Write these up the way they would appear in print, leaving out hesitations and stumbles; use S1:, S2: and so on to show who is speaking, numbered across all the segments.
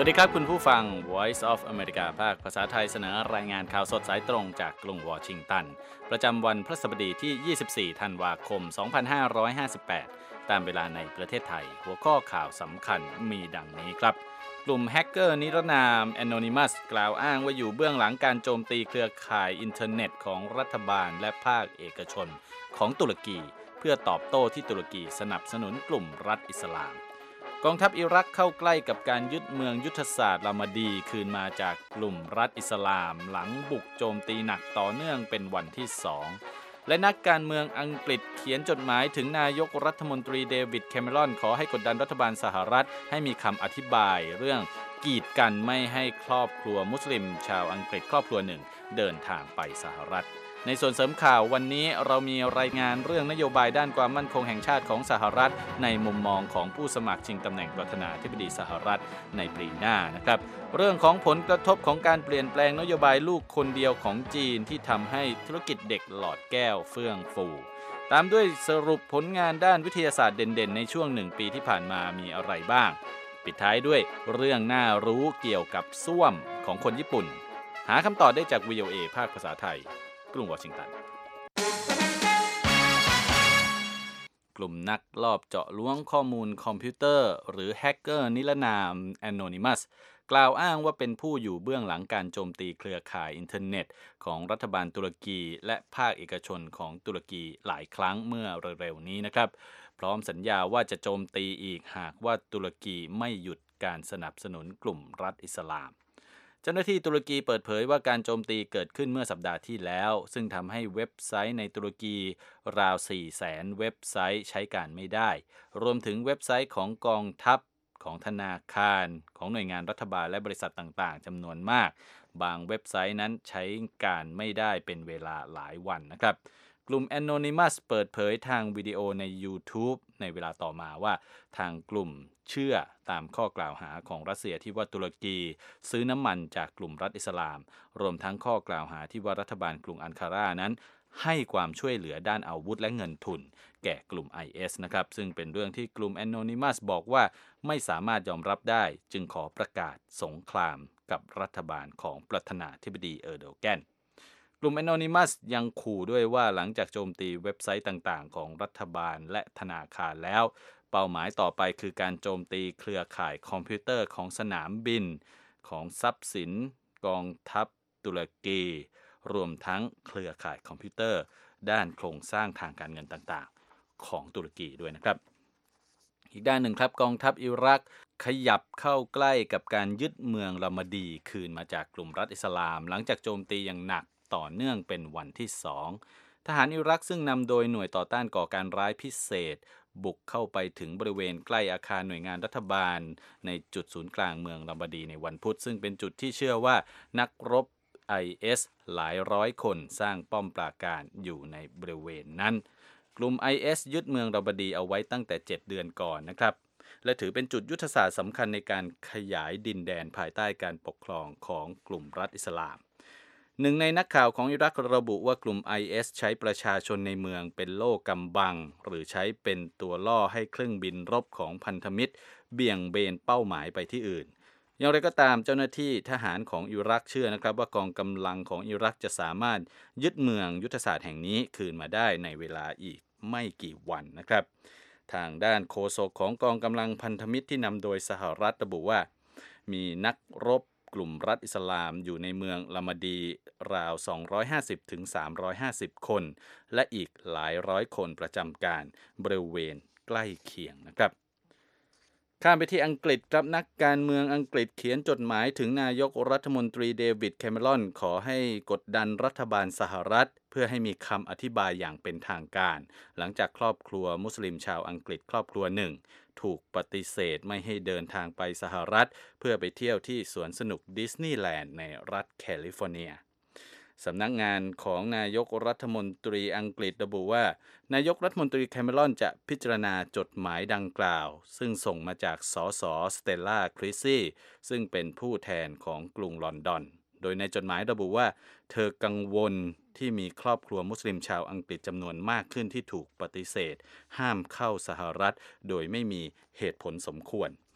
S1: วัสดีครับคุณผู้ฟัง Voice of America ภาคภาษาไทยเสนอรายงานข่าวสดสายตรงจากกรุงวอชิงตันประจำวันพฤหัสบดีที่ 24 ธันวาคม 2558 ตามเวลาในประเทศไทยหัวข้อข่าวสำคัญมีดังนี้ครับกลุ่มแฮกเกอร์นิรนาม Anonymous กล่าวอ้างว่าอยู่เบื้องหลังการโจมตีเครือข่ายอินเทอร์เน็ตของรัฐบาลและภาคเอกชนของตุรกีเพื่อตอบโต้ที่ตุรกีสนับสนุนกลุ่มรัฐอิสลามกองทัพอิรักเข้าใกล้กับการยึดเมืองยุทธศาสตร์ลามาดีคืนมาจากกลุ่มรัฐอิสลามหลังบุกโจมตีหนักต่อเนื่องเป็นวันที่2และนักการเมืองอังกฤษเขียนจดหมายถึงนายกรัฐมนตรีเดวิดแคเมรอนขอให้กดดันรัฐบาลสหรัฐให้มีคำอธิบายเรื่องกีดกันไม่ให้ครอบครัวมุสลิมชาวอังกฤษครอบครัวหนึ่งเดินทางไปสหรัฐในส่วนเสริมข่าววันนี้เรามีรายงานเรื่องนโยบายด้านความมั่นคงแห่งชาติของสหรัฐในมุมมองของผู้สมัครชิงตำแหน่งประธานาธิบดีสหรัฐในปีหน้านะครับเรื่องของผลกระทบของการเปลี่ยนแปลงนโยบายลูกคนเดียวของจีนที่ทำให้ธุรกิจเด็กหลอดแก้วเฟื่องฟูตามด้วยสรุปผลงานด้านวิทยาศาสตร์เด่นๆในช่วง1 ปีที่ผ่านมามีอะไรบ้างปิดท้ายด้วยเรื่องน่ารู้เกี่ยวกับส้วมของคนญี่ปุ่นหาคำตอบได้จาก VOA ภาคภาษาไทยกรุงวอชิงตันกลุ่มนักลอบเจาะล้วงข้อมูลคอมพิวเตอร์หรือแฮกเกอร์นิรนาม Anonymous กล่าวอ้างว่าเป็นผู้อยู่เบื้องหลังการโจมตีเครือข่ายอินเทอร์เน็ตของรัฐบาลตุรกีและภาคเอกชนของตุรกีหลายครั้งเมื่อเร็วๆนี้นะครับพร้อมสัญญาว่าจะโจมตีอีกหากว่าตุรกีไม่หยุดการสนับสนุนกลุ่มรัฐอิสลามเจ้าหน้าที่ตุรกีเปิดเผยว่าการโจมตีเกิดขึ้นเมื่อสัปดาห์ที่แล้วซึ่งทำให้เว็บไซต์ในตุรกีราว 400,000 เว็บไซต์ใช้การไม่ได้รวมถึงเว็บไซต์ของกองทัพของธนาคารของหน่วยงานรัฐบาลและบริษัทต่างๆจำนวนมากบางเว็บไซต์นั้นใช้การไม่ได้เป็นเวลาหลายวันนะครับกลุ่ม Anonymous เปิดเผยทางวิดีโอใน YouTube ในเวลาต่อมาว่าทางกลุ่มเชื่อตามข้อกล่าวหาของรัสเซียที่ว่าตุรกีซื้อน้ำมันจากกลุ่มรัฐอิสลามรวมทั้งข้อกล่าวหาที่ว่ารัฐบาลกรุงอังการานั้นให้ความช่วยเหลือด้านอาวุธและเงินทุนแก่กลุ่ม IS นะครับซึ่งเป็นเรื่องที่กลุ่ม Anonymous บอกว่าไม่สามารถยอมรับได้จึงขอประกาศสงครามกับรัฐบาลของประธานาธิบดีเออร์โดแกนกลุ่ม Anonymous ยังขู่ด้วยว่าหลังจากโจมตีเว็บไซต์ต่างๆของรัฐบาลและธนาคารแล้วเป้าหมายต่อไปคือการโจมตีเครือข่ายคอมพิวเตอร์ของสนามบินของทรัพย์สินกองทัพตุรกีรวมทั้งเครือข่ายคอมพิวเตอร์ด้านโครงสร้างทางการเงินต่างๆของตุรกีด้วยนะครับอีกด้านหนึ่งครับกองทัพอิรักขยับเข้าใกล้กับการยึดเมืองลามาดีคืนมาจากกลุ่มรัฐอิสลามหลังจากโจมตีอย่างหนักต่อเนื่องเป็นวันที่2ทหารอิรักซึ่งนำโดยหน่วยต่อต้านก่อการร้ายพิเศษบุกเข้าไปถึงบริเวณใกล้อาคารหน่วยงานรัฐบาลในจุดศูนย์กลางเมืองลามาดีในวันพุธซึ่งเป็นจุดที่เชื่อว่านักรบ IS หลายร้อยคนสร้างป้อมปราการอยู่ในบริเวณนั้นกลุ่ม IS ยึดเมืองลามาดีเอาไว้ตั้งแต่7 เดือนก่อนนะครับและถือเป็นจุดยุทธศาสตร์สำคัญในการขยายดินแดนภายใต้การปกครองของกลุ่มรัฐอิสลามหนึ่งในนักข่าวของอิรักระบุว่ากลุ่ม IS ใช้ประชาชนในเมืองเป็นโล่กำบังหรือใช้เป็นตัวล่อให้เครื่องบินรบของพันธมิตรเบี่ยงเบนเป้าหมายไปที่อื่นอย่างไรก็ตามเจ้าหน้าที่ทหารของอิรักเชื่อนะครับว่ากองกำลังของอิรักจะสามารถยึดเมืองยุทธศาสตร์แห่งนี้คืนมาได้ในเวลาอีกไม่กี่วันนะครับทางด้านโฆษกของกองกำลังพันธมิตรที่นำโดยสหรัฐระบุว่ามีนักรบกลุ่มรัฐอิสลามอยู่ในเมืองลามาดีราว 250-350 คนและอีกหลายร้อยคนประจำการบริเวณใกล้เคียงนะครับข้ามไปที่อังกฤษครับนักการเมืองอังกฤษเขียนจดหมายถึงนายกรัฐมนตรีเดวิดแคเมรอนขอให้กดดันรัฐบาลสหรัฐเพื่อให้มีคำอธิบายอย่างเป็นทางการหลังจากครอบครัวมุสลิมชาวอังกฤษครอบครัวหนึ่งถูกปฏิเสธไม่ให้เดินทางไปสหรัฐเพื่อไปเที่ยวที่สวนสนุกดิสนีย์แลนด์ในรัฐแคลิฟอร์เนียสำนักงานของนายกรัฐมนตรีอังกฤษระบุว่านายกรัฐมนตรีแคเมรอนจะพิจารณาจดหมายดังกล่าวซึ่งส่งมาจากสสสเตลล่าคริสซี่ซึ่งเป็นผู้แทนของกรุงลอนดอนโดยในจดหมายระบุว่าเธอกังวลที่มีครอบครัวมุสลิมชาวอังกฤษจำนวนมากขึ้นที่ถูกปฏิเสธห้ามเข้าสหรัฐโดยไม่มีเหตุผลสมควร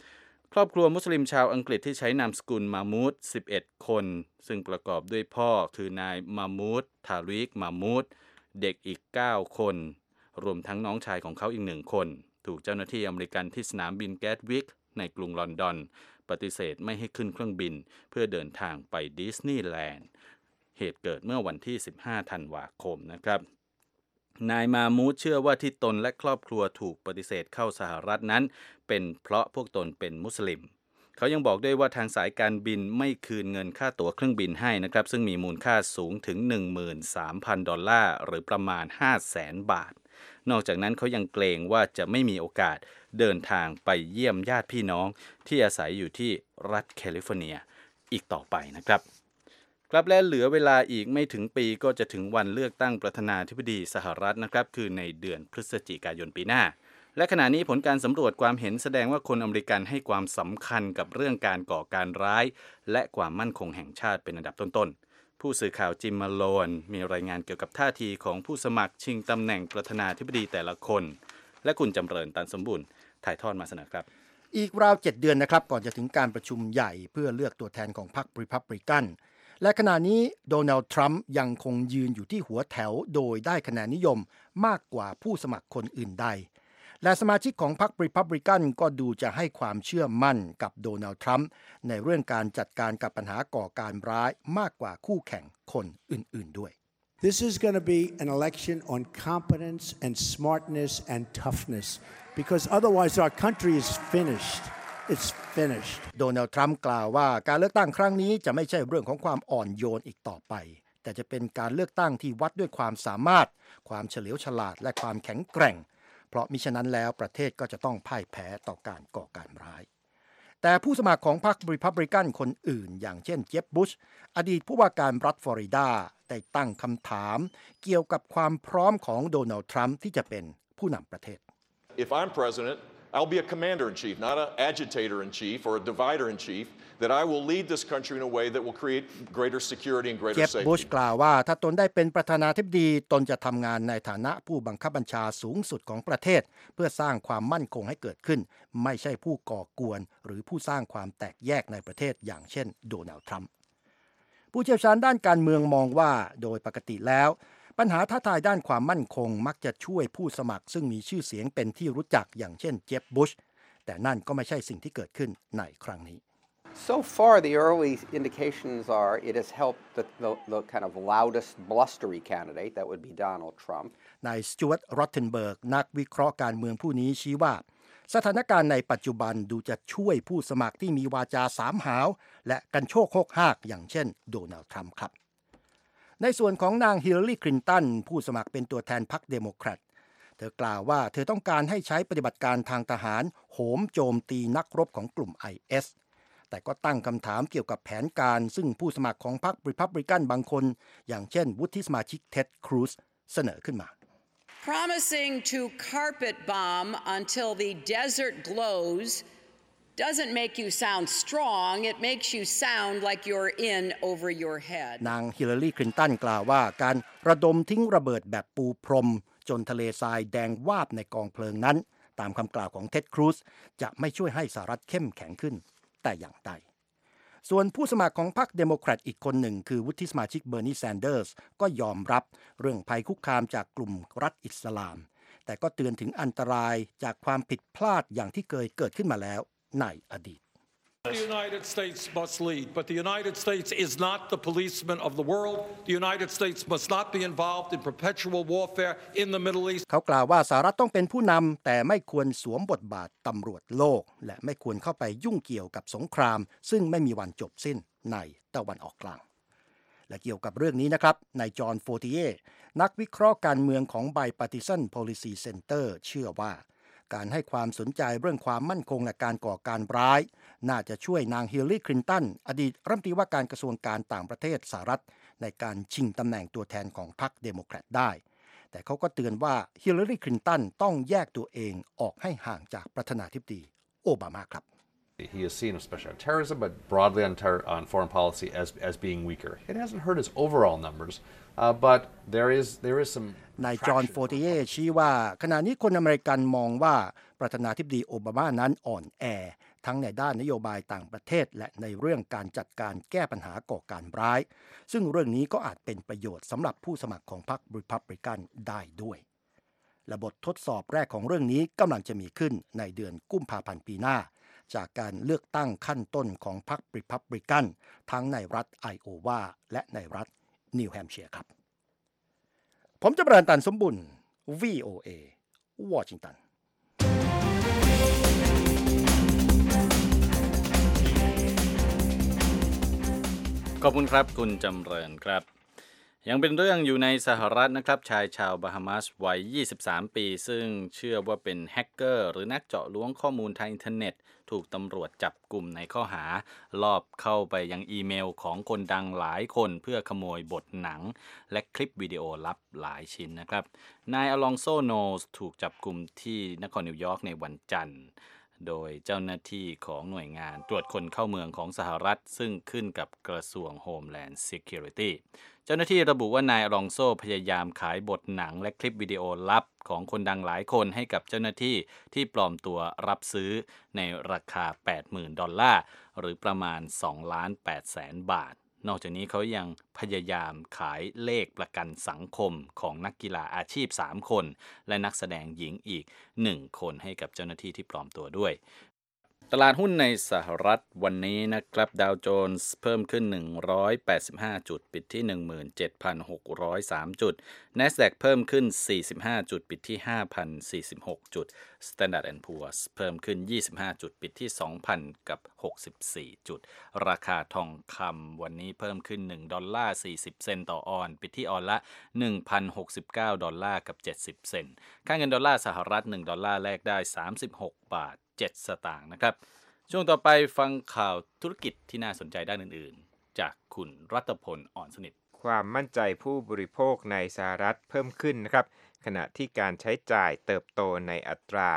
S1: ครอบครัวมุสลิมชาวอังกฤษที่ใช้นามสกุลมามูด11 คนซึ่งประกอบด้วยพ่อคือนายมามูดทาริกมามูดเด็กอีก9 คนรวมทั้งน้องชายของเขาอีก1 คนถูกเจ้าหน้าที่อเมริกันที่สนามบินแกตวิกในกรุงลอนดอนปฏิเสธไม่ให้ขึ้นเครื่องบินเพื่อเดินทางไปดิสนีย์แลนด์เหตุเกิดเมื่อวันที่15 ธันวาคมนะครับนายมามูดเชื่อว่าที่ตนและครอบครัวถูกปฏิเสธเข้าสหรัฐนั้นเป็นเพราะพวกตนเป็นมุสลิมเขายังบอกด้วยว่าทางสายการบินไม่คืนเงินค่าตั๋วเครื่องบินให้นะครับซึ่งมีมูลค่าสูงถึง 13,000 ดอลลาร์หรือประมาณ 500,000 บาทนอกจากนั้นเขายังเกรงว่าจะไม่มีโอกาสเดินทางไปเยี่ยมญาติพี่น้องที่อาศัยอยู่ที่รัฐแคลิฟอร์เนียอีกต่อไปนะครับครับและเหลือเวลาอีกไม่ถึงปีก็จะถึงวันเลือกตั้งประธานาธิบดีสหรัฐนะครับคือในเดือนพฤศจิกายนปีหน้าและขณะนี้ผลการสำรวจความเห็นแสดงว่าคนอเมริกันให้ความสำคัญกับเรื่องการก่อการร้ายและความมั่นคงแห่งชาติเป็นอันดับต้นๆผู้สื่อข่าวจิมมาโลนมีรายงานเกี่ยวกับท่าทีของผู้สมัครชิงตำแหน่งประธานาธิบดีแต่ละคนและคุณจำเริญตันสมบูรณ์ถ่ายทอดมาเสนอครับ
S2: อีกราว7 เดือนนะครับก่อนจะถึงการประชุมใหญ่เพื่อเลือกตัวแทนของพรรครีพับลิกันและขณะนี้โดนัลด์ทรัมป์ยังคงยืนอยู่ที่หัวแถวโดยได้คะแนนนิยมมากกว่าผู้สมัครคนอื่นใดและสมาชิกของพรรครีพับลิกันก็ดูจะให้ความเชื่อมั่นกับโดนัลด์ทรัมป์ในเรื่องการจัดการกับปัญหาก่อการร้ายมากกว่าคู่แข่งคนอื่นๆด้วย
S3: This is going to be an election on competence and smartness and toughness because otherwise our country is finished.It's finished.
S2: โดนัลด์ทรัมป์กล่าวว่าการเลือกตั้งครั้งนี้จะไม่ใช่เรื่องของความอ่อนโยนอีกต่อไปแต่จะเป็นการเลือกตั้งที่วัดด้วยความสามารถความเฉลียวฉลาดและความแข็งแกร่งเพราะมิฉะนั้นแล้วประเทศก็จะต้องพ่ายแพ้ต่อการก่อการร้ายแต่ผู้สมัครของพรรครีพับลิกันคนอื่นอย่างเช่นเจฟบุชอดีตผู้ว่าการรัฐฟลอริดาได้ตั้งคำถามเกี่ยวกับความพร้อมของโดนัลด์ทรัมป์ที่จะเป็นผู้นำประเทศ
S4: If I'm president,I'll be a commander-in-chief, not an agitator-in-chief or a divider-in-chief, that I will lead this country in a way that will create greater security and greater safety.
S2: เจฟบุชกล่าวว่าถ้าตนได้เป็นประธานาธิบดีตนจะทำงานในฐานะผู้บังคับบัญชาสูงสุดของประเทศเพื่อสร้างความมั่นคงให้เกิดขึ้นไม่ใช่ผู้ก่อกวนหรือผู้สร้างความแตกแยกในประเทศอย่างเช่นโดนัลด์ทรัมป์ผู้เชี่ยวชาญด้านการเมืองมองว่าโดยปกติแล้วปัญหาท้าทายด้านความมั่นคงมักจะช่วยผู้สมัครซึ่งมีชื่อเสียงเป็นที่รู้จักอย่างเช่นเจฟบุชแต่นั่นก็ไม่ใช่สิ่งที่เกิดขึ้นในครั้งนี้
S5: So far, the early indications are it has helped the kind of loudest, blustery candidate, that would be Donald Trump.
S2: นายสจ๊วต รอตเทนเบิร์กนักวิเคราะห์การเมืองผู้นี้ชี้ว่าสถานการณ์ในปัจจุบันดูจะช่วยผู้สมัครที่มีวาจาสามหาวและกันโชคโฮกฮากอย่างเช่นโดนัลด์ทรัมป์ครับในส่วนของนางฮิลลารีคลินตันผู้สมัครเป็นตัวแทนพรรคเดโมแครตเธอกล่าวว่าเธอต้องการให้ใช้ปฏิบัติการทางทหารโหมโจมตีนักรบของกลุ่ม IS แต่ก็ตั้งคำถามเกี่ยวกับแผนการซึ่งผู้สมัครของพรรครีพับลิกันบางคนอย่างเช่นวุฒิสมาชิกเท็ดครูซเสนอขึ้นมา
S6: Promising to carpet bomb until the desert glows doesn't make you sound strong, it makes you sound like you're in over your head.
S2: นางฮิลลารีคลินตันกล่าวว่าการระดมทิ้งระเบิดแบบปูพรมจนทะเลทรายแดงวาบในกองเพลิงนั้นตามคำกล่าวของเท็ดครูซจะไม่ช่วยให้สหรัฐเข้มแข็งขึ้นแต่อย่างใดส่วนผู้สมัครของพรรคเดโมแครตอีกคนหนึ่งคือวุฒิสมาชิกเบอร์นีแซนเดอร์สก็ยอมรับเรื่องภัยคุกคามจากกลุ่มรัฐอิสลามแต่ก็เตือนถึงอันตรายจากความผิดพลาดอย่างที่เคยเกิดขึ้นมาแล้วในอดีต
S7: The United States must lead, but the United States is not the policeman of the world. The United States must not be involved in perpetual warfare in the Middle East.
S2: เขากล่าวว่าสหรัฐต้องเป็นผู้นำแต่ไม่ควรสวมบทบาทตำรวจโลกและไม่ควรเข้าไปยุ่งเกี่ยวกับสงครามซึ่งไม่มีวันจบสิ้นในตะวันออกกลางและเกี่ยวกับเรื่องนี้นะครับนายจอห์น โฟติเย่นักวิเคราะห์การเมืองของ Bipartisan Policy Center เชื่อว่าการให้ความสนใจเรื่องความมั่นคงและการก่อการร้ายน่าจะช่วยนางฮิลลารีคลินตันอดีตรัฐมนตรีว่าการกระทรวงการต่างประเทศสหรัฐในการชิงตำแหน่งตัวแทนของพรรคเดโมแครตได้แต่เขาก็เตือนว่าฮิลลารีคลินตันต้องแยกตัวเองออกให้ห่างจากประธานาธิบดีโอบามาครับ
S8: He is seen, especially on terrorism, but broadly on foreign policy as being weaker. It hasn't hurt his overall numbers, but there is some.
S2: นายจอห์น โฟติเย่ชี้ว่าขณะนี้คนอเมริกันมองว่าประธานาธิบดีโอบามานั้นอ่อนแอทั้งในด้านนโยบายต่างประเทศและในเรื่องการจัดการแก้ปัญหาก่อการร้ายซึ่งเรื่องนี้ก็อาจเป็นประโยชน์สำหรับผู้สมัครของพรรครีพับลิกันได้ด้วยและบททดสอบแรกของเรื่องนี้กำลังจะมีขึ้นในเดือนกุมภาพันธ์ปีหน้าจากการเลือกตั้งขั้นต้นของพรรครีพับลิกันทั้งในรัฐไอโอวาและในรัฐนิวแฮมป์เชียร์ครับผมจะประตันสมบุญ VOA วอชิงตัน
S1: ขอบคุณครับคุณจำเริญครับยังเป็นเรื่องอยู่ในสหรัฐนะครับชายชาวบาฮามาสวัย23ปีซึ่งเชื่อว่าเป็นแฮกเกอร์หรือนักเจาะล้วงข้อมูลทางอินเทอร์เน็ตถูกตำรวจจับกุมในข้อหาลอบเข้าไปยังอีเมลของคนดังหลายคนเพื่อขโมยบทหนังและคลิปวิดีโอลับหลายชิ้นนะครับนายอลองโซโนสถูกจับกุมที่นครนิวยอร์กในวันจันทร์โดยเจ้าหน้าที่ของหน่วยงานตรวจคนเข้าเมืองของสหรัฐซึ่งขึ้นกับกระทรวง Homeland Security เจ้าหน้าที่ระบุว่านายอลองโซพยายามขายบทหนังและคลิปวิดีโอลับของคนดังหลายคนให้กับเจ้าหน้าที่ที่ปลอมตัวรับซื้อในราคา $80,000 หรือประมาณ 2,800,000 บาทนอกจากนี้เขายังพยายามขายเลขประกันสังคมของนักกีฬาอาชีพ3คนและนักแสดงหญิงอีก1คนให้กับเจ้าหน้าที่ที่ปลอมตัวด้วยตลาดหุ้นในสหรัฐวันนี้นะครับดาวโจนส์เพิ่มขึ้น185จุดปิดที่ 17,603 จุด NASDAQ เพิ่มขึ้น45จุดปิดที่ 5,046 จุด Standard & Poor's เพิ่มขึ้น25จุดปิดที่ 2,064 จุดราคาทองคำวันนี้เพิ่มขึ้น$1.40ต่อออนซ์ปิดที่ออนซ์ละ $1,069 กับ 70 เซนต์ค่าเงินดอลลาร์สหรัฐ$1แลกได้36บาท7 สตางค์นะครับช่วงต่อไปฟังข่าวธุรกิจที่น่าสนใจด้านอื่นๆจากคุณรัตพลอ่อนสนิท
S9: ความมั่นใจผู้บริโภคในสหรัฐเพิ่มขึ้นนะครับขณะที่การใช้จ่ายเติบโตในอัตรา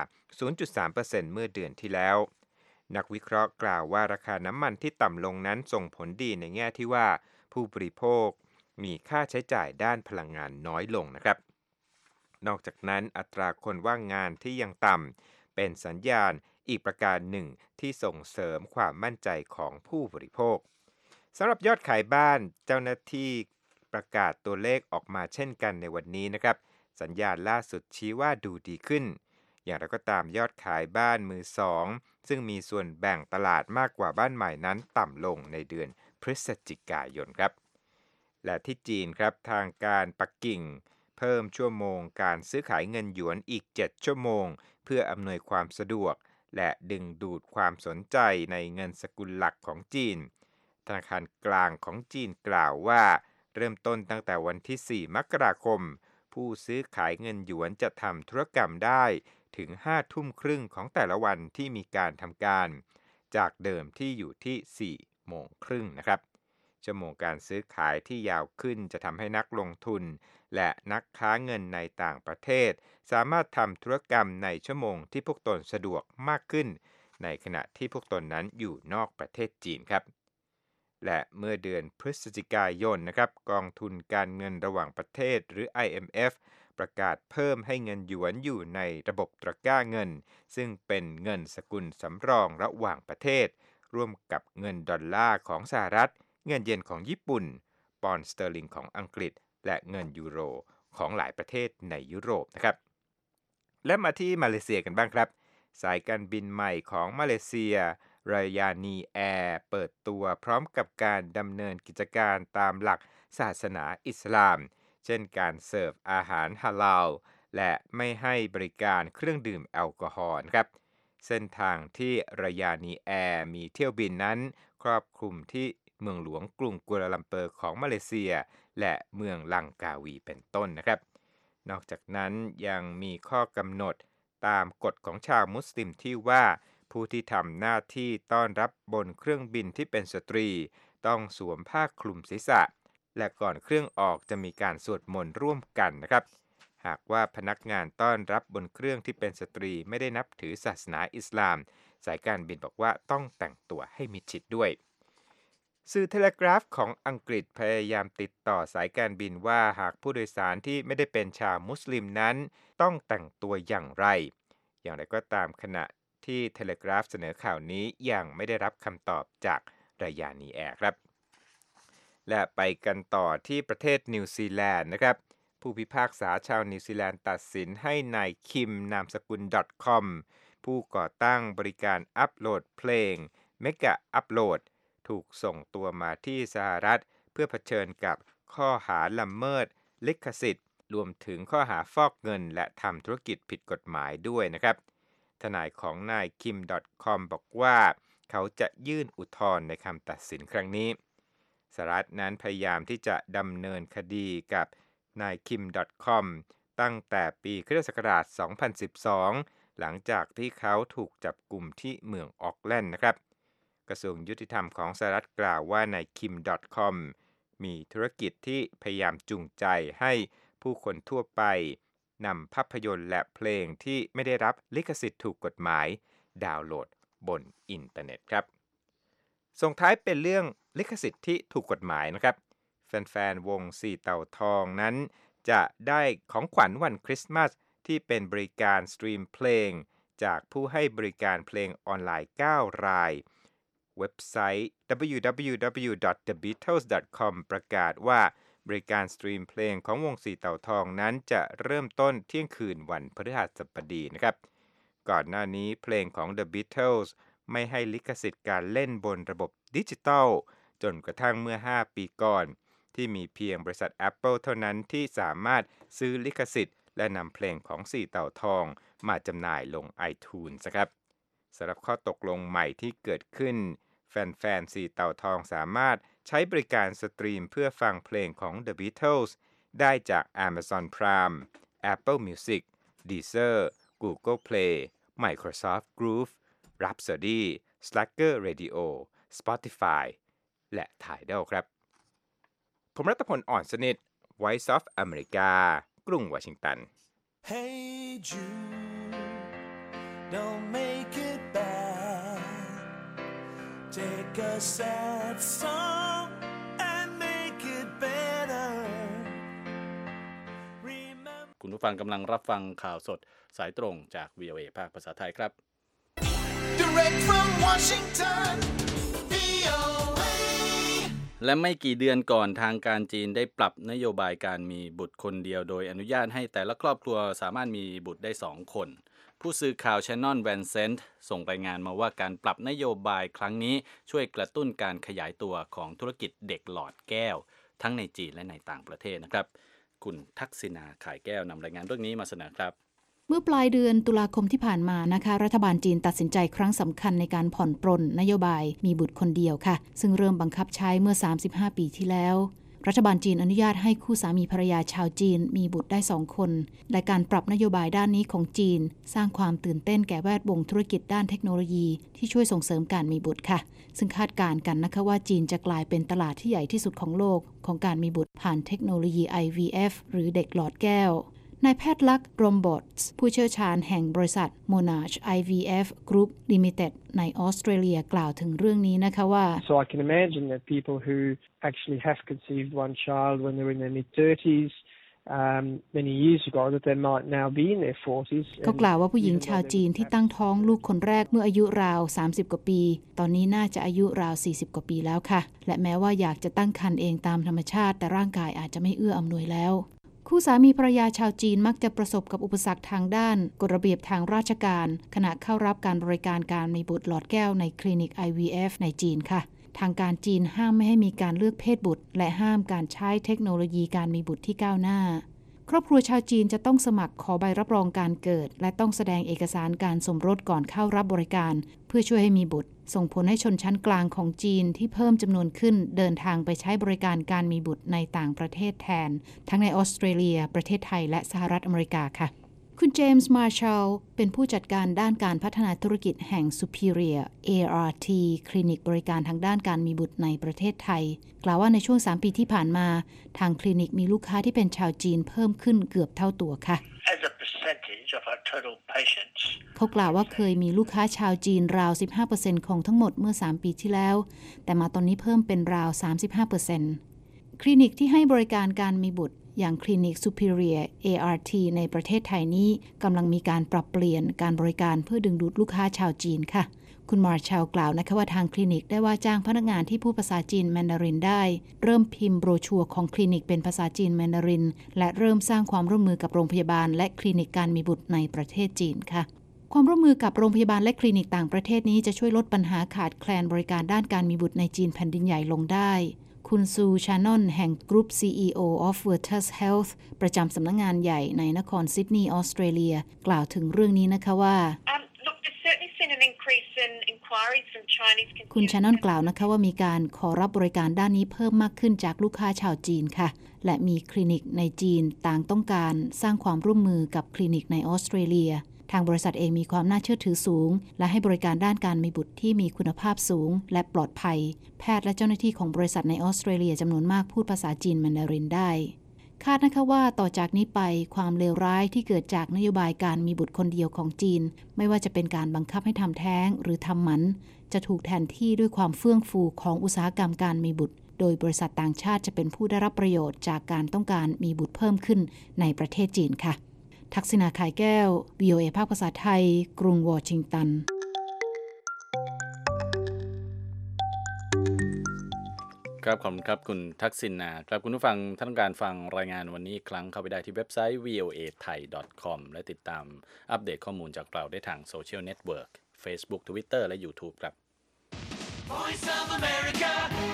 S9: 0.3% เมื่อเดือนที่แล้วนักวิเคราะห์กล่าวว่าราคาน้ำมันที่ต่ำลงนั้นส่งผลดีในแง่ที่ว่าผู้บริโภคมีค่าใช้จ่ายด้านพลังงานน้อยลงนะครับนอกจากนั้นอัตราคนว่างงานที่ยังต่ำเป็นสัญญาณอีกประการหนึ่งที่ส่งเสริมความมั่นใจของผู้บริโภคสำหรับยอดขายบ้านเจ้าหน้าที่ประกาศตัวเลขออกมาเช่นกันในวันนี้นะครับสัญญาณล่าสุดชี้ว่าดูดีขึ้นอย่างไรก็ตามยอดขายบ้านมือสองซึ่งมีส่วนแบ่งตลาดมากกว่าบ้านใหม่นั้นต่ำลงในเดือนพฤศจิกายนครับและที่จีนครับทางการปักกิ่งเพิ่มชั่วโมงการซื้อขายเงินหยวนอีก7ชั่วโมงเพื่ออำนวยความสะดวกและดึงดูดความสนใจในเงินสกุลหลักของจีนธนาคารกลางของจีนกล่าวว่าเริ่มต้นตั้งแต่วันที่4มกราคมผู้ซื้อขายเงินหยวนจะทำธุรกรรมได้ถึง 5 ทุ่มครึ่งของแต่ละวันที่มีการทำการจากเดิมที่อยู่ที่4โมงครึ่งนะครับชั่วโมงการซื้อขายที่ยาวขึ้นจะทำให้นักลงทุนและนักค้าเงินในต่างประเทศสามารถทำธุรกรรมในชั่วโมงที่พวกตนสะดวกมากขึ้นในขณะที่พวกตนนั้นอยู่นอกประเทศจีนครับและเมื่อเดือนพฤศจิกายนนะครับกองทุนการเงินระหว่างประเทศหรือ IMF ประกาศเพิ่มให้เงินหยวนอยู่ในระบบตะกร้าเงินซึ่งเป็นเงินสกุลสำรองระหว่างประเทศร่วมกับเงินดอลลาร์ของสหรัฐเงินเยนของญี่ปุ่นปอนด์สเตอร์ลิงของอังกฤษและเงินยูโรของหลายประเทศในยุโรปนะครับและมาที่มาเลเซียกันบ้างครับสายการบินใหม่ของมาเลเซียรายานีแอร์เปิดตัวพร้อมกับการดำเนินกิจการตามหลักศาสนาอิสลามเช่นการเสิร์ฟอาหารฮาลาลและไม่ให้บริการเครื่องดื่มแอลกอฮอล์ครับเส้นทางที่รายานีแอร์มีเที่ยวบินนั้นครอบคลุมที่เมืองหลวงกรุงกัวลาลัมเปอร์ของมาเลเซียและเมืองลังกาวีเป็นต้นนะครับนอกจากนั้นยังมีข้อกำหนดตามกฎของชาวมุสลิมที่ว่าผู้ที่ทำหน้าที่ต้อนรับบนเครื่องบินที่เป็นสตรีต้องสวมผ้าคลุมศีรษะและก่อนเครื่องออกจะมีการสวดมนต์ร่วมกันนะครับหากว่าพนักงานต้อนรับบนเครื่องที่เป็นสตรีไม่ได้นับถือศาสนาอิสลามสายการบินบอกว่าต้องแต่งตัวให้มิดชิดด้วยสื่อเทเลกราฟของอังกฤษพยายามติดต่อสายการบินว่าหากผู้โดยสารที่ไม่ได้เป็นชาวมุสลิมนั้นต้องแต่งตัวอย่างไรก็ตามขณะที่เทเลกราฟเสนอข่าวนี้ยังไม่ได้รับคำตอบจากรายานีแอร์ครับและไปกันต่อที่ประเทศนิวซีแลนด์นะครับผู้พิพากษาชาวนิวซีแลนด์ตัดสินให้นายคิมนามสกุล .com ผู้ก่อตั้งบริการอัปโหลดเพลง Mega Upload ถูกส่งตัวมาที่สหรัฐเพื่อเผชิญกับข้อหาละเมิดลิขสิทธิ์รวมถึงข้อหาฟอกเงินและทำธุรกิจผิดกฎหมายด้วยนะครับทนายของนายคิม .com บอกว่าเขาจะยื่นอุทธรณ์ในคำตัดสินครั้งนี้สหรัฐนั้นพยายามที่จะดำเนินคดีกับนายคิม .com ตั้งแต่ปีค.ศ. 2012 หลังจากที่เขาถูกจับกุมที่เมืองออกแลนด์นะครับกระทรวงยุติธรรมของสหรัฐกล่าวว่านายคิม .com มีธุรกิจที่พยายามจูงใจให้ผู้คนทั่วไปนำภาพยนตร์และเพลงที่ไม่ได้รับลิขสิทธิ์ถูกกฎหมายดาวน์โหลดบนอินเทอร์เน็ตครับส่งท้ายเป็นเรื่องลิขสิทธิ์ที่ถูกกฎหมายนะครับแฟนๆวงสี่เต่าทองนั้นจะได้ของขวัญวันคริสต์มาสที่เป็นบริการสตรีมเพลงจากผู้ให้บริการเพลงออนไลน์9รายเว็บไซต์ www.thebeatles.com ประกาศว่าบริการสตรีมเพลงของวงสี่เต่าทองนั้นจะเริ่มต้นเที่ยงคืนวันพฤหัสบดีนะครับก่อนหน้านี้เพลงของ The Beatles ไม่ให้ลิขสิทธิ์การเล่นบนระบบดิจิทัลจนกระทั่งเมื่อ5ปีก่อนที่มีเพียงบริษัท Apple เท่านั้นที่สามารถซื้อลิขสิทธิ์และนำเพลงของสี่เต่าทองมาจำหน่ายลง iTunes ครับสำหรับข้อตกลงใหม่ที่เกิดขึ้นแฟนๆสี่เต่าทองสามารถใช้บริการสตรีมเพื่อฟังเพลงของ The Beatles ได้จาก Amazon Prime, Apple Music, Deezer, Google Play, Microsoft Groove, Rhapsody, Slacker Radio, Spotify และ Tidal ครับผมรัตพล อ่อนสนิท Voice of America กรุงวอชิงตัน
S10: Hey Jude, don't make it bad. Take a sad song and make it better.
S1: คุณผู้ฟังกำลังรับฟังข่าวสดสายตรงจาก VOA ภาคภาษาไทยครับ
S10: Direct from Washington, VOA.
S1: และไม่กี่เดือนก่อนทางการจีนได้ปรับนโยบายการมีบุตรคนเดียวโดยอนุญาตให้แต่ละครอบครัวสามารถมีบุตรได้2คนผู้สื่อข่าว Shannon Van Zandt ส่งรายงานมาว่าการปรับนโยบายครั้งนี้ช่วยกระตุ้นการขยายตัวของธุรกิจเด็กหลอดแก้วทั้งในจีนและในต่างประเทศนะครับคุณทักษิณาข่ายแก้วนำรายงานเรื่องนี้มาเสนอครับ
S11: เมื่อปลายเดือนตุลาคมที่ผ่านมานะคะรัฐบาลจีนตัดสินใจครั้งสำคัญในการผ่อนปรนนโยบายมีบุตรคนเดียวค่ะซึ่งเริ่มบังคับใช้เมื่อ35ปีที่แล้วรัฐบาลจีนอนุญาตให้คู่สามีภรรยาชาวจีนมีบุตรได้2คนและการปรับนโยบายด้านนี้ของจีนสร้างความตื่นเต้นแก่แวดวงธุรกิจด้านเทคโนโลยีที่ช่วยส่งเสริมการมีบุตรค่ะซึ่งคาดการณ์กันนะคะว่าจีนจะกลายเป็นตลาดที่ใหญ่ที่สุดของโลกของการมีบุตรผ่านเทคโนโลยี IVF หรือเด็กหลอดแก้วนายแพทย์ลักษณ์รมบอทส์ผู้เชี่ยวชาญแห่งบริษัท Monash IVF Group Limited ในออสเตรเลียกล่าวถึงเรื่องนี้นะคะว่า
S12: So I can imagine that people who actually have conceived one child when they're in their mid-30s many years ago that they might now be in their 40s
S11: เขากล่าวว่าผู้หญิงชาวจีนที่ตั้งท้องลูกคนแรกเมื่ออายุราว30กว่าปีตอนนี้น่าจะอายุราว40กว่าปีแล้วค่ะและแม้ว่าอยากจะตั้งครรภ์เองตามธรรมชาติแต่ร่างกายอาจจะไม่เอื้ออำนวยแล้วคู่สามีภรรยาชาวจีนมักจะประสบกับอุปสรรคทางด้านกฎระเบียบทางราชการขณะเข้ารับการบริการการมีบุตรหลอดแก้วในคลินิก IVF ในจีนค่ะทางการจีนห้ามไม่ให้มีการเลือกเพศบุตรและห้ามการใช้เทคโนโลยีการมีบุตรที่ก้าวหน้าครอบครัวชาวจีนจะต้องสมัครขอใบรับรองการเกิดและต้องแสดงเอกสารการสมรสก่อนเข้ารับบริการเพื่อช่วยให้มีบุตรส่งผลให้ชนชั้นกลางของจีนที่เพิ่มจำนวนขึ้นเดินทางไปใช้บริการการมีบุตรในต่างประเทศแทนทั้งในออสเตรเลียประเทศไทยและสหรัฐอเมริกาค่ะคุณเจมส์มาร์ชัลเป็นผู้จัดการด้านการพัฒนาธุรกิจแห่ง Superior ART คลินิกบริการทางด้านการมีบุตรในประเทศไทยกล่าวว่าในช่วง3ปีที่ผ่านมาทางคลินิกมีลูกค้าที่เป็นชาวจีนเพิ่มขึ้นเกือบเท่าตัวค่ะเขากล่าวว่าเคยมีลูกค้าชาวจีนราว 15% ของทั้งหมดเมื่อ3ปีที่แล้วแต่มาตอนนี้เพิ่มเป็นราว 35% คลินิกที่ให้บริการการมีบุตรอย่างคลินิก Superior ART ในประเทศไทยนี้กำลังมีการปรับเปลี่ยนการบริการเพื่อดึงดูดลูกค้าชาวจีนค่ะคุณมาร์ชาลกล่าวนะคะว่าทางคลินิกได้ว่าจ้างพนักงานที่พูดภาษาจีนแมนดารินได้เริ่มพิมพ์โบรชัวร์ของคลินิกเป็นภาษาจีนแมนดารินและเริ่มสร้างความร่วมมือกับโรงพยาบาลและคลินิกการมีบุตรในประเทศจีนค่ะความร่วมมือกับโรงพยาบาลและคลินิกต่างประเทศนี้จะช่วยลดปัญหาขาดแคลนบริการด้านการมีบุตรในจีนแผ่นดินใหญ่ลงได้คุณซูชานอนแห่ง Group CEO of Virtus Health ประจำสำนักงานใหญ่ในนครซิดนีย์ออสเตรเลียกล่าวถึงเรื่องนี้นะคะว่าคุณชานอนกล่าวนะคะว่ามีการขอรับบริการด้านนี้เพิ่มมากขึ้นจากลูกค้าชาวจีนค่ะและมีคลินิกในจีนต่างต้องการสร้างความร่วมมือกับคลินิกในออสเตรเลียทางบริษัทเองมีความน่าเชื่อถือสูงและให้บริการด้านการมีบุตรที่มีคุณภาพสูงและปลอดภัยแพทย์และเจ้าหน้าที่ของบริษัทในออสเตรเลียจำนวนมากพูดภาษาจีนแมนดารินได้คาดนะคะว่าต่อจากนี้ไปความเลวร้ายที่เกิดจากนโยบายการมีบุตรคนเดียวของจีนไม่ว่าจะเป็นการบังคับให้ทำแท้งหรือทำหมันจะถูกแทนที่ด้วยความเฟื่องฟูของอุตสาหกรรมการมีบุตรโดยบริษัทต่างชาติจะเป็นผู้ได้รับประโยชน์จากการต้องการมีบุตรเพิ่มขึ้นในประเทศจีนค่ะทักษิณาขายแก้ว VOA ภาคภาษาไทยกรุงวอชิงตัน
S1: ครับขอบคุณครับคุณทักษิณาครับคุณผู้ฟังท่านต้องการฟังรายงานวันนี้อีกครั้งเข้าไปได้ที่เว็บไซต์ voathai.com และติดตามอัปเดตข้อมูลจากเราได้ทางโซเชียลเน็ตเวิร์ก Facebook Twitter และ YouTube ครับ
S10: Voice of America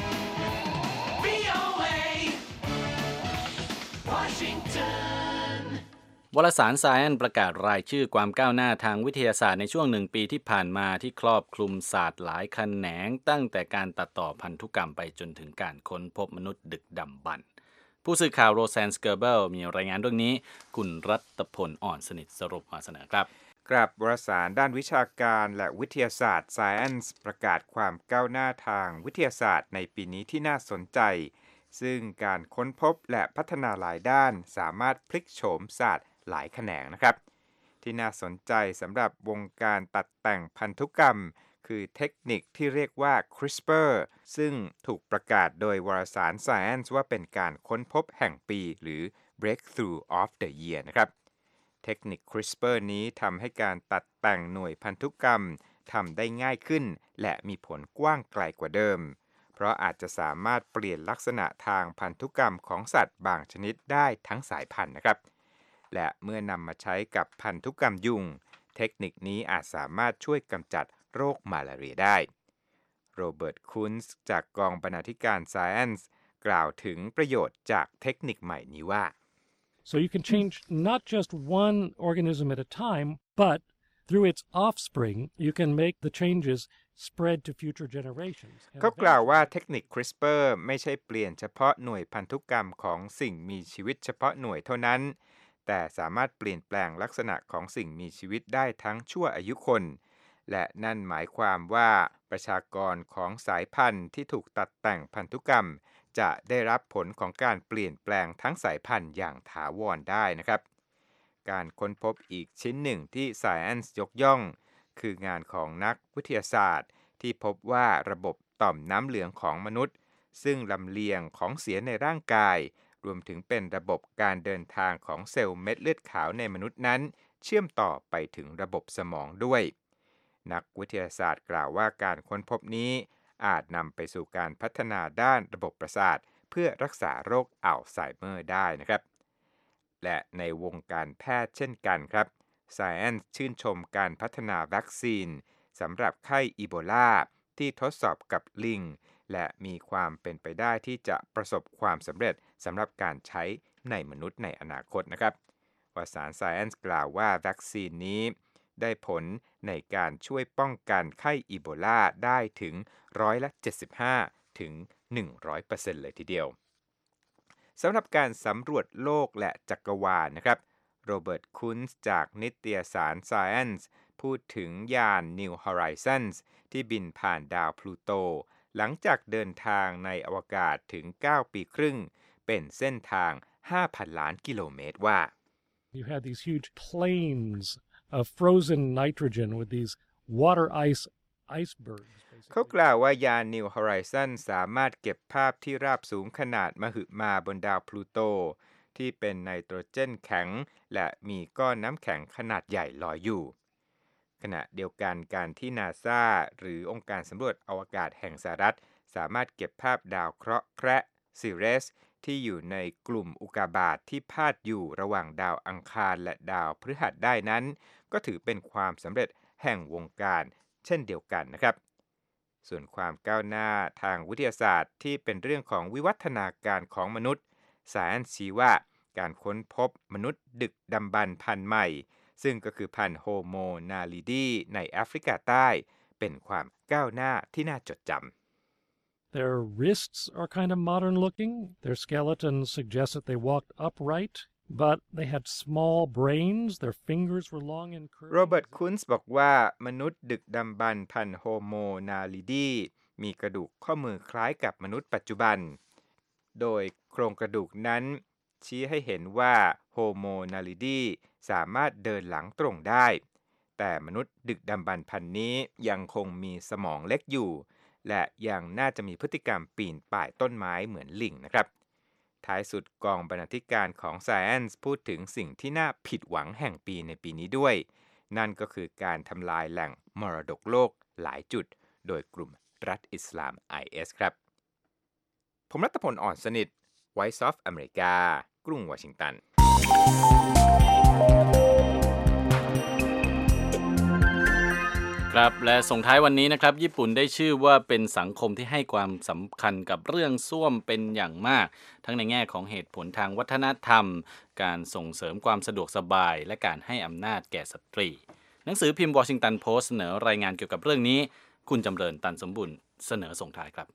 S10: VOA Washington
S1: วารสาร Science ประกาศรายชื่อความก้าวหน้าทางวิทยาศาสตร์ในช่วง1 ปีที่ผ่านมาที่ครอบคลุมศาสตร์หลายแขนงตั้งแต่การตัดต่อพันธุกรรมไปจนถึงการค้นพบมนุษย์ดึกดำบรรพ์ผู้สื่อข่าวโรแซน สเกอร์เบิลมีรายงานเรื่องนี้คุณรัตพลอ่อนสนิทสรุปมาเสนอครับ
S9: กับวารสารด้านวิชาการและวิทยาศาสตร์ Science ประกาศความก้าวหน้าทางวิทยาศาสตร์ในปีนี้ที่น่าสนใจซึ่งการค้นพบและพัฒนาหลายด้านสามารถพลิกโฉมศาสตร์หลายแขนงนะครับที่น่าสนใจสำหรับวงการตัดแต่งพันธุกรรมคือเทคนิคที่เรียกว่า CRISPR ซึ่งถูกประกาศโดยวารสาร Science ว่าเป็นการค้นพบแห่งปีหรือ Breakthrough of the Year นะครับเทคนิค CRISPR นี้ทำให้การตัดแต่งหน่วยพันธุกรรมทำได้ง่ายขึ้นและมีผลกว้างไกลกว่าเดิมเพราะอาจจะสามารถเปลี่ยนลักษณะทางพันธุกรรมของสัตว์บางชนิดได้ทั้งสายพันธุ์นะครับและเมื่อนำมาใช้กับพันธุกรรมยุงเทคนิคนี้อาจสามารถช่วยกำจัดโรคมาลาเรียได้โรเบิร์ต คุนส์จากกองบรรณาธิการ Science กล่าวถึงประโยชน์จากเทคนิคใหม่นี้ว่า
S13: So you can change not just one organism at a time, but through its offspring, you can make the changes spread to future generations.
S9: เขากล่าวว่าเทคนิค CRISPR ไม่ใช่เปลี่ยนเฉพาะหน่วยพันธุกรรมของสิ่งมีชีวิตเฉพาะหน่วยเท่านั้นแต่สามารถเปลี่ยนแปลงลักษณะของสิ่งมีชีวิตได้ทั้งชั่วอายุคนและนั่นหมายความว่าประชากรของสายพันธุ์ที่ถูกตัดแต่งพันธุกรรมจะได้รับผลของการเปลี่ยนแปลงทั้งสายพันธุ์อย่างถาวรได้นะครับการค้นพบอีกชิ้นหนึ่งที่ Science ยกย่องคืองานของนักวิทยาศาสตร์ที่พบว่าระบบต่อมน้ำเหลืองของมนุษย์ซึ่งลำเลียงของเสียในร่างกายรวมถึงเป็นระบบการเดินทางของเซลล์เม็ดเลือดขาวในมนุษย์นั้นเชื่อมต่อไปถึงระบบสมองด้วยนักวิทยาศาสตร์กล่าวว่าการค้นพบนี้อาจนำไปสู่การพัฒนาด้านระบบประสาทเพื่อรักษาโรคอัลไซเมอร์ได้นะครับและในวงการแพทย์เช่นกันครับ Science ชื่นชมการพัฒนาวัคซีนสำหรับไข้อีโบลาที่ทดสอบกับลิงและมีความเป็นไปได้ที่จะประสบความสำเร็จสำหรับการใช้ในมนุษย์ในอนาคตนะครับวารสาร Science กล่าวว่าวัคซีนนี้ได้ผลในการช่วยป้องกันไข้อีโบลาได้ถึง75%ถึง 100% เลยทีเดียวสำหรับการสำรวจโลกและจักรวาลนะครับโรเบิร์ต คุนส์จากนิตยสาร Science พูดถึงยาน New Horizons ที่บินผ่านดาวพลูโตหลังจากเดินทางในอวกาศถึง9 ปีครึ่งเป็นเส้นทาง 5,000 ล้านกิโลเมตรว่า
S13: You had these huge plains of frozen nitrogen with these water icebergs.
S9: เขากล่าวว่ายาน New Horizons สามารถเก็บภาพที่ราบสูงขนาดมหึมาบนดาวพลูโตที่เป็นไนโตรเจนแข็งและมีก้อนน้ำแข็งขนาดใหญ่ลอยอยู่ขณะเดียวกันการที่นาซาหรือองค์การสำรวจอวกาศแห่งสหรัฐสามารถเก็บภาพดาวเคราะห์แคระซิเรสที่อยู่ในกลุ่มอุกกาบาตที่พาดอยู่ระหว่างดาวอังคารและดาวพฤหัสได้นั้นก็ถือเป็นความสำเร็จแห่งวงการเช่นเดียวกันนะครับส่วนความก้าวหน้าทางวิทยาศาสตร์ที่เป็นเรื่องของวิวัฒนาการของมนุษย์Science ชี้ว่าการค้นพบมนุษย์ดึกดำบรรพ์พันธุ์ใหม่ซึ่งก็คือพันธุ์โฮโมนาลิดีในแอฟริกาใต้เป็นความก้าวหน้าที่น่าจดจำ
S13: Their wrists are kind of modern looking. Their skeletons suggest that they walked upright, but they had small brains. Their fingers were long and curved.
S9: โรเบิร์ต คุนส์บอกว่ามนุษย์ดึกดำบรรพ์พันธุ์โฮโมนาลิดีมีกระดูกข้อมือคล้ายกับมนุษย์ปัจจุบันโดยโครงกระดูกนั้นชี้ให้เห็นว่าโฮโมนาลิดีสามารถเดินหลังตรงได้แต่มนุษย์ดึกดำบรรพ์พันธุ์นี้ยังคงมีสมองเล็กอยู่และยังน่าจะมีพฤติกรรมปีนป่ายต้นไม้เหมือนลิงนะครับท้ายสุดกองบรรณาธิการของ Science พูดถึงสิ่งที่น่าผิดหวังแห่งปีในปีนี้ด้วยนั่นก็คือการทำลายแหล่งมรดกโลกหลายจุดโดยกลุ่มรัฐอิสลาม IS ครับผมรัตพล อ่อนสนิท Voice of America กรุงวอชิงตัน
S1: ครับและส่งท้ายวันนี้นะครับญี่ปุ่นได้ชื่อว่าเป็นสังคมที่ให้ความสำคัญกับเรื่องส้วมเป็นอย่างมากทั้งในแง่ของเหตุผลทางวัฒนธรรมการส่งเสริมความสะดวกสบายและการให้อำนาจแก่สตรีหนังสือพิมพ์วอชิงตันโพสต์เสนอรายงานเกี่ยวกับเรื่องนี้คุณจำเริญตันสมบุญเสนอส่งท้ายครับ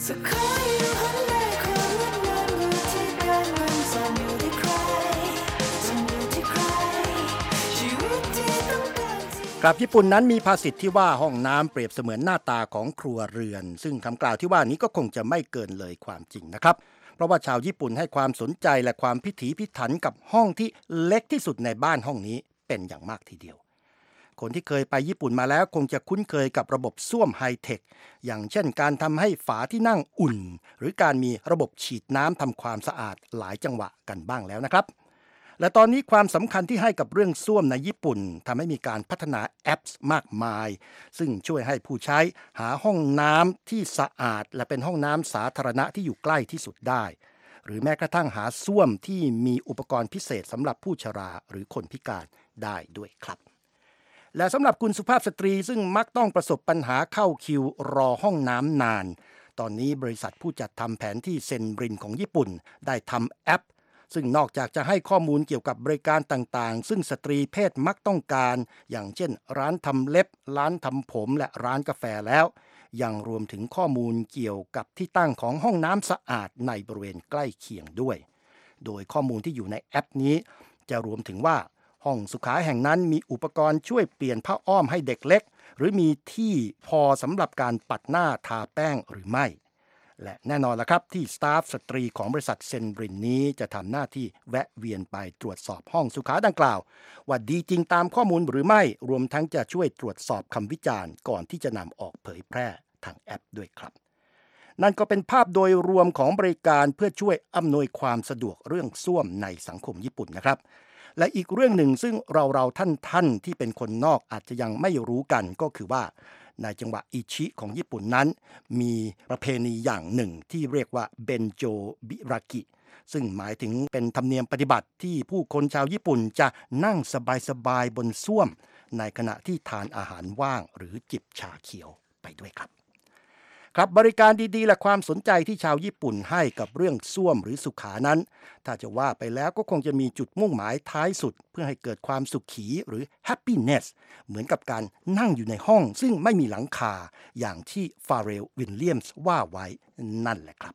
S2: ครับญี่ปุ่นนั้นมีภาษิตที่ว่าห้องน้ำเปรียบเสมือนหน้าตาของครัวเรือนซึ่งคำกล่าวที่ว่านี้ก็คงจะไม่เกินเลยความจริงนะครับเพราะว่าชาวญี่ปุ่นให้ความสนใจและความพิถีพิถันกับห้องที่เล็กที่สุดในบ้านห้องนี้เป็นอย่างมากทีเดียวคนที่เคยไปญี่ปุ่นมาแล้วคงจะคุ้นเคยกับระบบส้วมไฮเทคอย่างเช่นการทำให้ฝาที่นั่งอุ่นหรือการมีระบบฉีดน้ำทำความสะอาดหลายจังหวะกันบ้างแล้วนะครับและตอนนี้ความสำคัญที่ให้กับเรื่องส้วมในญี่ปุ่นทำให้มีการพัฒนาแอปมากมายซึ่งช่วยให้ผู้ใช้หาห้องน้ำที่สะอาดและเป็นห้องน้ำสาธารณะที่อยู่ใกล้ที่สุดได้หรือแม้กระทั่งหาส้วมที่มีอุปกรณ์พิเศษสำหรับผู้ชราหรือคนพิการได้ด้วยครับและสำหรับคุณสุภาพสตรีซึ่งมักต้องประสบปัญหาเข้าคิวรอห้องน้ำนานตอนนี้บริษัทผู้จัดทำแผนที่เซนรินของญี่ปุ่นได้ทำแอปซึ่งนอกจากจะให้ข้อมูลเกี่ยวกับบริการต่างๆซึ่งสตรีเพศมักต้องการอย่างเช่นร้านทำเล็บร้านทำผมและร้านกาแฟแล้วยังรวมถึงข้อมูลเกี่ยวกับที่ตั้งของห้องน้ำสะอาดในบริเวณใกล้เคียงด้วยโดยข้อมูลที่อยู่ในแอปนี้จะรวมถึงว่าห้องสุขาแห่งนั้นมีอุปกรณ์ช่วยเปลี่ยนผ้าอ้อมให้เด็กเล็กหรือมีที่พอสำหรับการปัดหน้าทาแป้งหรือไม่และแน่นอนล่ะครับที่สตาฟสตรีของบริษัทเซนรินนี้จะทำหน้าที่แวะเวียนไปตรวจสอบห้องสุขาดังกล่าวว่าดีจริงตามข้อมูลหรือไม่รวมทั้งจะช่วยตรวจสอบคำวิจารณ์ก่อนที่จะนำออกเผยแพร่ทางแอปด้วยครับนั่นก็เป็นภาพโดยรวมของบริการเพื่อช่วยอำนวยความสะดวกเรื่องส้วมในสังคมญี่ปุ่นนะครับและอีกเรื่องหนึ่งซึ่งเราท่านที่เป็นคนนอกอาจจะยังไม่รู้กันก็คือว่าในจังหวัดอิชิของญี่ปุ่นนั้นมีประเพณีอย่างหนึ่งที่เรียกว่าเบนโจบิรากิซึ่งหมายถึงเป็นธรรมเนียมปฏิบัติที่ผู้คนชาวญี่ปุ่นจะนั่งสบายๆบนส้วมในขณะที่ทานอาหารว่างหรือจิบชาเขียวไปด้วยครับครับบริการดีๆและความสนใจที่ชาวญี่ปุ่นให้กับเรื่องส้วมหรือสุขานั้นถ้าจะว่าไปแล้วก็คงจะมีจุดมุ่งหมายท้ายสุดเพื่อให้เกิดความสุขีหรือ happiness เหมือนกับการนั่งอยู่ในห้องซึ่งไม่มีหลังคาอย่างที่ฟาเรล วิลเลียมส์ว่าไว้นั่นแหละครับ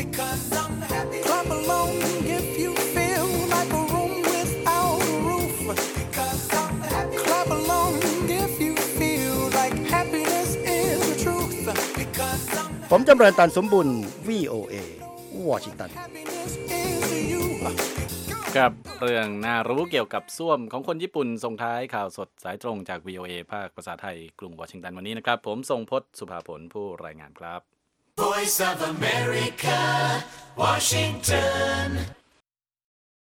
S2: ผมจำเริญตันสมบุญ VOA วอชิงตัน
S1: กับเรื่องน่ารู้เกี่ยวกับส้วมของคนญี่ปุ่นส่งท้ายข่าวสดสายตรงจาก VOA ภาคภาษาไทยกรุงวอชิงตันวันนี้นะครับผมทรงพจน์สุภาผลผู้รายงานครับ
S10: Voice of America Washington